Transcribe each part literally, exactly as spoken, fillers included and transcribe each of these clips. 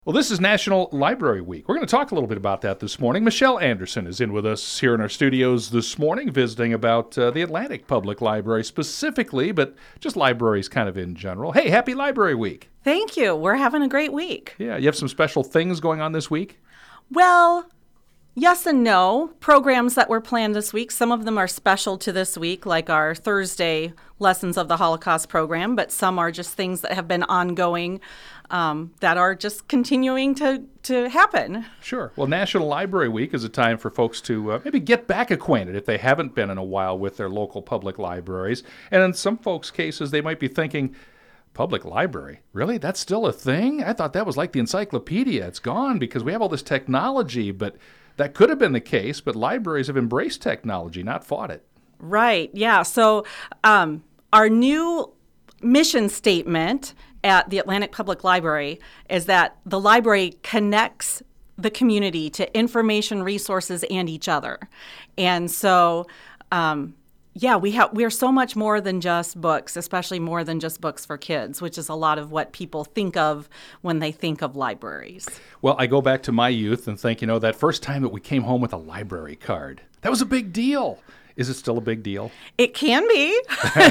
Well, this is National Library Week. We're going to talk a little bit about that this morning. Michelle Anderson is in with us here in our studios this morning, visiting about uh, the Atlantic Public Library specifically, but just libraries kind of in general. Hey, happy Library Week. Thank you. We're having a great week. Yeah, you have some special things going on this week? Well, yes and no. Programs that were planned this week, some of them are special to this week, like our Thursday Lessons of the Holocaust program, but some are just things that have been ongoing um, that are just continuing to, to happen. Sure. Well, National Library Week is a time for folks to uh, maybe get back acquainted if they haven't been in a while with their local public libraries. And in some folks' cases, they might be thinking, public library? Really? That's still a thing? I thought that was like the encyclopedia. It's gone because we have all this technology, but that could have been the case, but libraries have embraced technology, not fought it. Right. Yeah. So um, our new mission statement at the Atlantic Public Library is that the library connects the community to information, resources, and each other. And so, um, yeah, we have we are so much more than just books, especially more than just books for kids, which is a lot of what people think of when they think of libraries. Well, I go back to my youth and think, you know, that first time that we came home with a library card, that was a big deal. Is it still a big deal? It can be.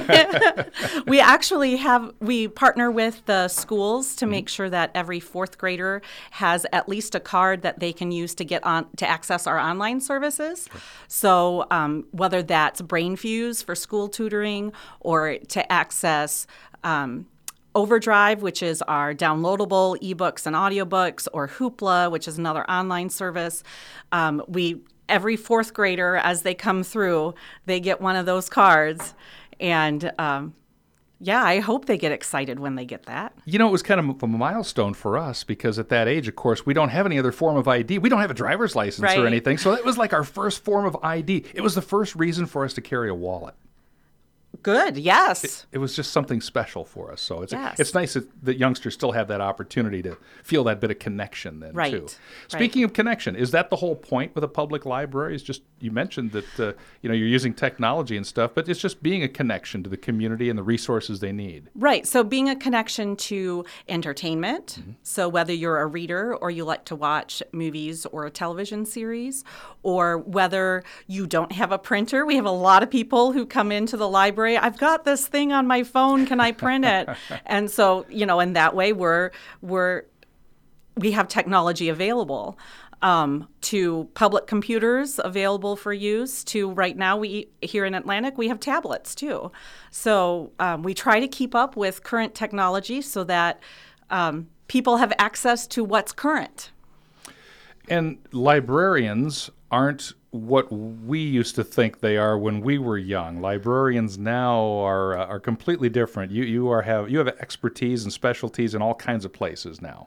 We actually have, we partner with the schools to make sure that every fourth grader has at least a card that they can use to get on, to access our online services. Sure. So um, whether that's BrainFuse for school tutoring or to access um, Overdrive, which is our downloadable ebooks and audiobooks, or Hoopla, which is another online service. Um, we Every fourth grader, as they come through, they get one of those cards. And um, yeah, I hope they get excited when they get that. You know, it was kind of a milestone for us because at that age, of course, we don't have any other form of I D. We don't have a driver's license right. or anything. So it was like our first form of I D. It was the first reason for us to carry a wallet. Good, yes. It, it was just something special for us. So it's yes. it's nice that, that youngsters still have that opportunity to feel that bit of connection then, right. too. Speaking right. of connection, is that the whole point with a public library? Is just, you mentioned that, uh, you know, you're using technology and stuff, but it's just being a connection to the community and the resources they need. Right. So being a connection to entertainment. Mm-hmm. So whether you're a reader or you like to watch movies or a television series, or whether you don't have a printer. We have a lot of people who come into the library. I've got this thing on my phone. Can I print it? And so, you know, in that way, we're we're we have technology available um, to public computers available for use. To right now, we here in Atlantic, we have tablets too. So um, we try to keep up with current technology so that um, people have access to what's current. And librarians aren't what we used to think they are when we were young. Librarians now are uh, are completely different. You you are have you have expertise and specialties in all kinds of places now.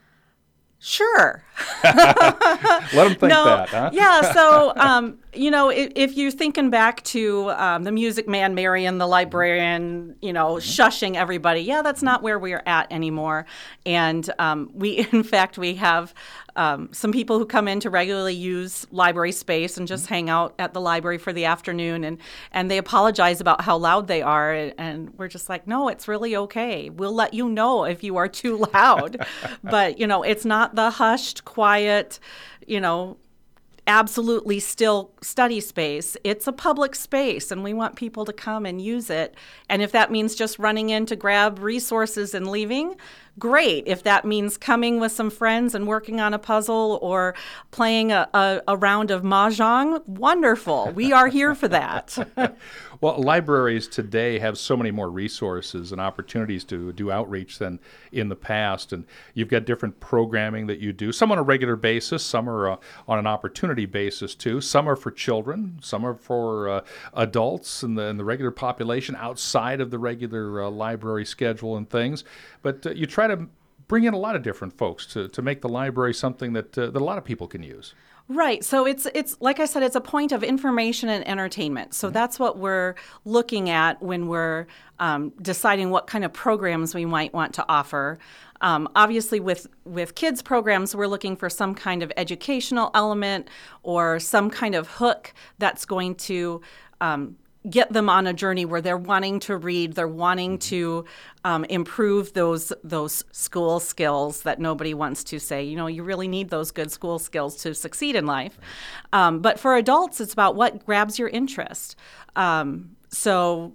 Sure. Let them think no, that, huh? Yeah, so, um, you know, if, if you're thinking back to um, the Music Man Marion, the librarian, you know, mm-hmm. shushing everybody, yeah, that's not where we're at anymore. And um, we, in fact, we have um, some people who come in to regularly use library space and just mm-hmm. hang out at the library for the afternoon, and, and they apologize about how loud they are, and we're just like, no, it's really okay. We'll let you know if you are too loud. But, you know, it's not the hushed, quiet, you know, absolutely still study space. It's a public space, and we want people to come and use it. And if that means just running in to grab resources and leaving, great. If that means coming with some friends and working on a puzzle or playing a, a, a round of mahjong, wonderful. We are here for that. Well, libraries today have so many more resources and opportunities to do outreach than in the past. And you've got different programming that you do, some on a regular basis, some are uh, on an opportunity basis too. Some are for children, some are for uh, adults and the, and the regular population outside of the regular uh, library schedule and things. But uh, you try to bring in a lot of different folks to, to make the library something that, uh, that a lot of people can use. Right. So it's, it's like I said, it's a point of information and entertainment. So mm-hmm. that's what we're looking at when we're um, deciding what kind of programs we might want to offer. Um, obviously, with, with kids' programs, we're looking for some kind of educational element or some kind of hook that's going to um, get them on a journey where they're wanting to read, they're wanting to um, improve those those school skills that nobody wants to say. You know, you really need those good school skills to succeed in life. Right. Um, but for adults, it's about what grabs your interest. Um, so.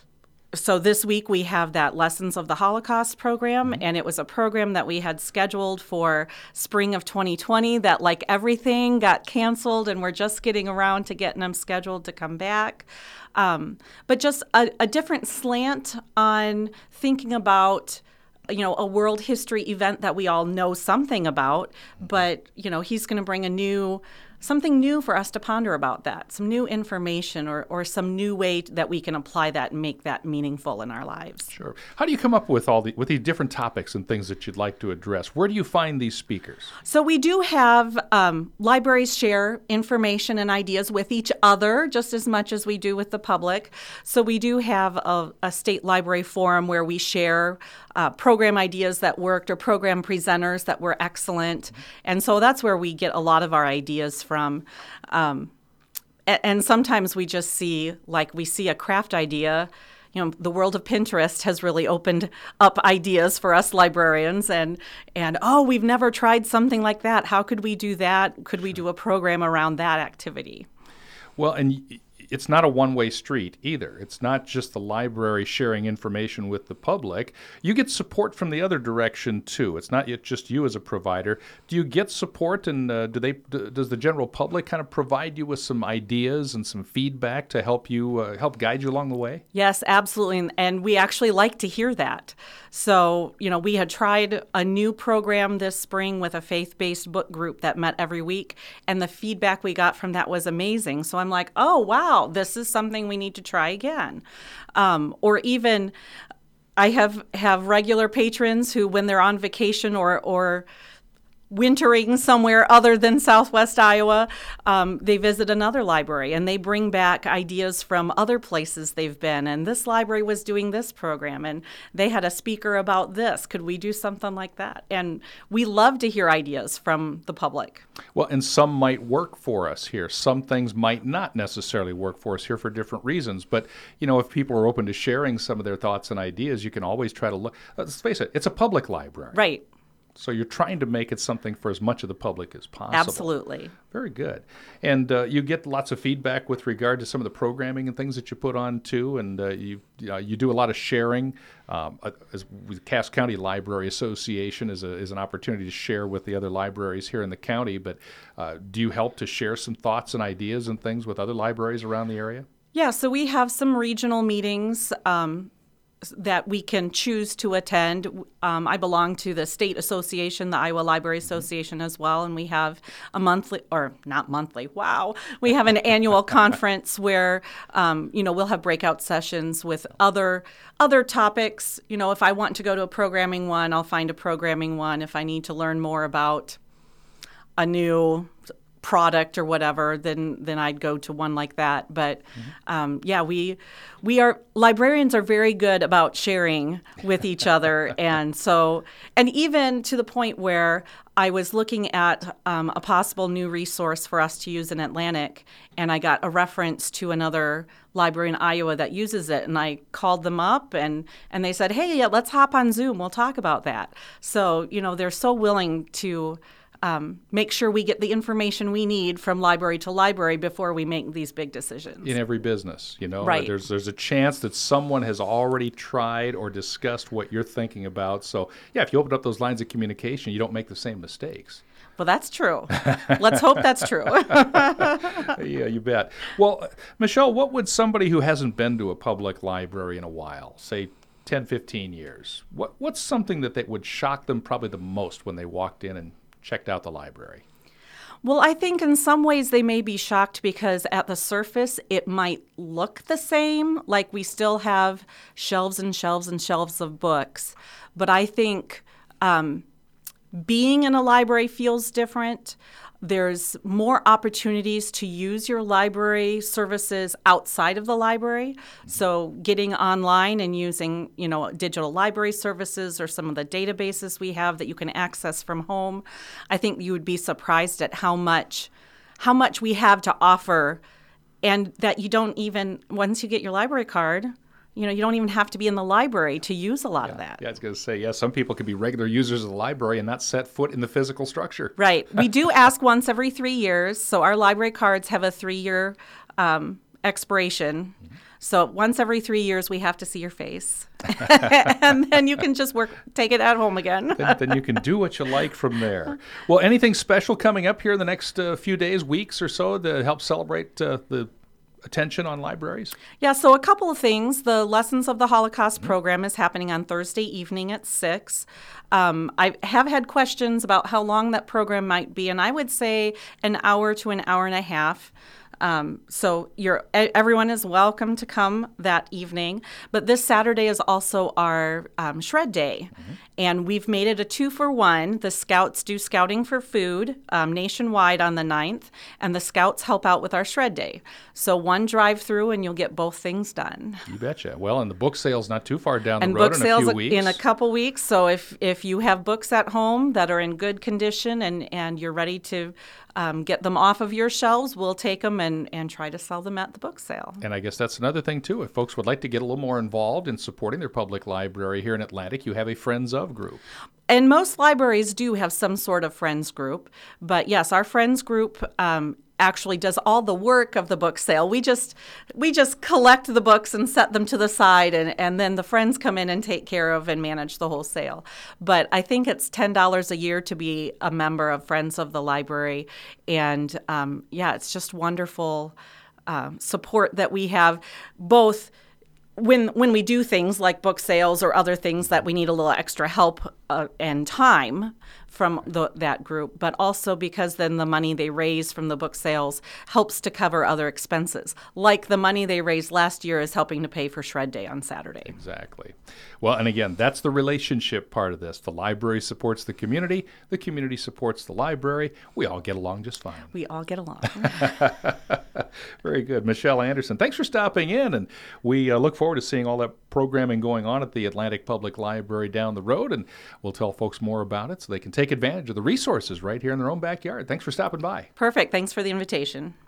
So this week we have that Lessons of the Holocaust program, mm-hmm. and it was a program that we had scheduled for spring of twenty twenty that, like everything, got canceled, and we're just getting around to getting them scheduled to come back. Um, but just a, a different slant on thinking about, you know, a world history event that we all know something about, mm-hmm. but, you know, he's going to bring a new something new for us to ponder about that, some new information or, or some new way that we can apply that and make that meaningful in our lives. Sure. How do you come up with all the with these different topics and things that you'd like to address? Where do you find these speakers? So we do have um, libraries share information and ideas with each other just as much as we do with the public. So we do have a, a state library forum where we share uh, program ideas that worked or program presenters that were excellent. Mm-hmm. And so that's where we get a lot of our ideas from. From, um, and sometimes we just see, like we see a craft idea, you know, the world of Pinterest has really opened up ideas for us librarians and, and oh, we've never tried something like that. How could we do that? Could we do a program around that activity? Well, and it's not a one-way street either. It's not just the library sharing information with the public. You get support from the other direction too. It's not yet just you as a provider. Do you get support, and uh, do they? D- does the general public kind of provide you with some ideas and some feedback to help you uh, help guide you along the way? Yes, absolutely, and we actually like to hear that. So, you know, we had tried a new program this spring with a faith-based book group that met every week, and the feedback we got from that was amazing. So I'm like, oh wow. This is something we need to try again. Um, or even I have, have regular patrons who, when they're on vacation or, or wintering somewhere other than Southwest Iowa, um, they visit another library and they bring back ideas from other places they've been. And this library was doing this program and they had a speaker about this. Could we do something like that? And we love to hear ideas from the public. Well, and some might work for us here. Some things might not necessarily work for us here for different reasons. But, you know, if people are open to sharing some of their thoughts and ideas, you can always try to look. Let's face it, it's a public library. Right. So you're trying to make it something for as much of the public as possible. Absolutely. Very good. And uh, you get lots of feedback with regard to some of the programming and things that you put on too. And uh, you uh, you do a lot of sharing. Um, as with Cass County Library Association is a, is an opportunity to share with the other libraries here in the county. But uh, do you help to share some thoughts and ideas and things with other libraries around the area? Yeah. So we have some regional meetings Um, that we can choose to attend. Um, I belong to the state association, the Iowa Library Association as well, and we have a monthly, or not monthly, wow, we have an annual conference where, um, you know, we'll have breakout sessions with other other topics. You know, if I want to go to a programming one, I'll find a programming one. If I need to learn more about a new product or whatever, then then I'd go to one like that. But mm-hmm. um, yeah, we we are librarians are very good about sharing with each other, and so and even to the point where I was looking at um, a possible new resource for us to use in Atlantic, and I got a reference to another library in Iowa that uses it, and I called them up, and and they said, hey, yeah, let's hop on Zoom. We'll talk about that. So you know, they're so willing to Um, make sure we get the information we need from library to library before we make these big decisions. In every business, you know, right. there's there's a chance that someone has already tried or discussed what you're thinking about. So, yeah, if you open up those lines of communication, you don't make the same mistakes. Well, that's true. Let's hope that's true. Yeah, you bet. Well, Michelle, what would somebody who hasn't been to a public library in a while, say ten, fifteen years, what what's something that they would shock them probably the most when they walked in and checked out the library? Well, I think in some ways they may be shocked because at the surface it might look the same, like we still have shelves and shelves and shelves of books. But I think um, being in a library feels different. There's more opportunities to use your library services outside of the library. So getting online and using, you know, digital library services or some of the databases we have that you can access from home. I think you would be surprised at how much how much we have to offer and that you don't even, once you get your library card, you know, you don't even have to be in the library to use a lot yeah. of that. Yeah, I was going to say, yeah, some people could be regular users of the library and not set foot in the physical structure. Right. We do ask once every three years. So our library cards have a three-year um, expiration. Mm-hmm. So once every three years, we have to see your face. And then you can just work, take it at home again. then, then you can do what you like from there. Well, anything special coming up here in the next uh, few days, weeks or so to help celebrate uh, the attention on libraries? Yeah, so a couple of things. The Lessons of the Holocaust mm-hmm. program is happening on Thursday evening at six. Um, I have had questions about how long that program might be, and I would say an hour to an hour and a half. Um, so you're, everyone is welcome to come that evening. But this Saturday is also our um, Shred Day. Mm-hmm. And we've made it a two for one. The Scouts do scouting for food um, nationwide on the ninth, and the Scouts help out with our Shred Day. So one drive-through, and you'll get both things done. You betcha. Well, and the book sale's not too far down and the road book in sales a few weeks. in a couple weeks. So if, if you have books at home that are in good condition and, and you're ready to um, get them off of your shelves, we'll take them and, and try to sell them at the book sale. And I guess that's another thing, too. If folks would like to get a little more involved in supporting their public library here in Atlantic, you have a Friends of group. And most libraries do have some sort of Friends group. But yes, our Friends group um, actually does all the work of the book sale. We just we just collect the books and set them to the side, and, and then the friends come in and take care of and manage the whole sale. But I think it's ten dollars a year to be a member of Friends of the Library. And um, yeah, it's just wonderful um, support that we have, both when when we do things like book sales or other things that we need a little extra help uh, and time from the, that group, but also because then the money they raise from the book sales helps to cover other expenses. Like the money they raised last year is helping to pay for Shred Day on Saturday. Exactly. Well, and again, that's the relationship part of this. The library supports the community. The community supports the library. We all get along just fine. We all get along. Very good. Michelle Anderson, thanks for stopping in. And we uh, look forward to seeing all that programming going on at the Atlantic Public Library down the road. And we'll tell folks more about it so they can take advantage of the resources right here in their own backyard. Thanks for stopping by. Perfect. Thanks for the invitation.